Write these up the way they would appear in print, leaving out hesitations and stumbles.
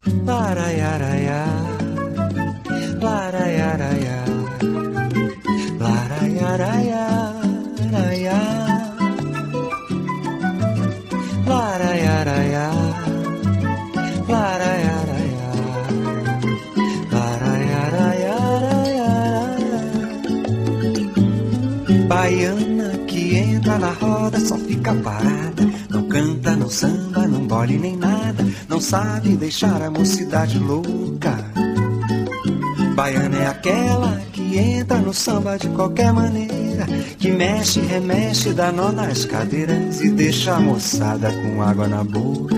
Laraiaraiá, laraiaraiá, laraiaraiá, laraiaraiá, laraiaraiá, laraiaraiá. Baiana que entra na roda só fica parada, não canta, não samba, não bole nem nada, não sabe deixar a mocidade louca. Baiana é aquela que entra no samba de qualquer maneira, que mexe, remexe, dá nó nas cadeiras e deixa a moçada com água na boca.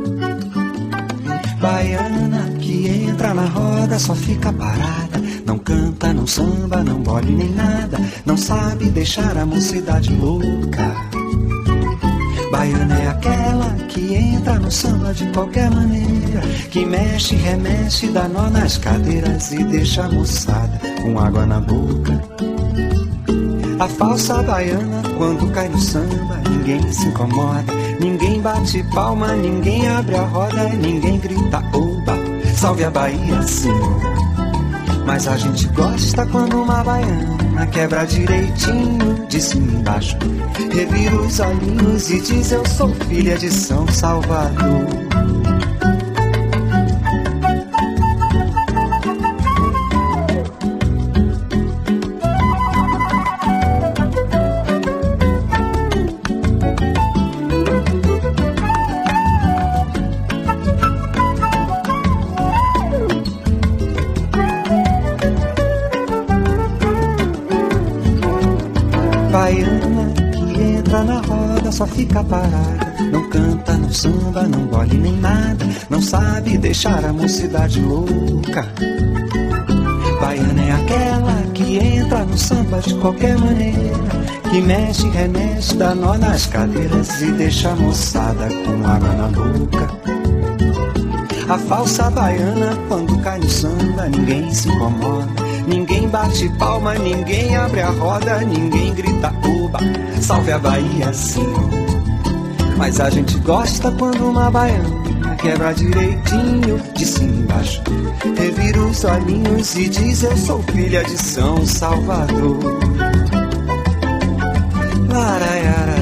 Baiana que entra na roda só fica parada, não canta, não samba, não bole nem nada, não sabe deixar a mocidade louca. Baiana é aquela que entra no samba de qualquer maneira, que mexe, remexe, dá nó nas cadeiras e deixa a moçada com água na boca. A falsa baiana, quando cai no samba, ninguém se incomoda, ninguém bate palma, ninguém abre a roda, ninguém grita oba, salve a Bahia sim. Mas a gente gosta quando uma baiana quebra direitinho, de cima e embaixo, revira os olhinhos e diz: eu sou filha de São Salvador. Baiana que entra na roda só fica parada, não canta, não samba, não bole nem nada, não sabe deixar a mocidade louca. Baiana é aquela que entra no samba de qualquer maneira, que mexe, remexe, dá nó nas cadeiras e deixa a moçada com água na boca. A falsa baiana, quando cai no samba, ninguém se incomoda, ninguém bate palma, ninguém abre a roda, ninguém grita oba, salve a Bahia sim. Mas a gente gosta quando uma baiana quebra direitinho, de cima e embaixo, revira os olhinhos e diz: eu sou filha de São Salvador. Laraiara.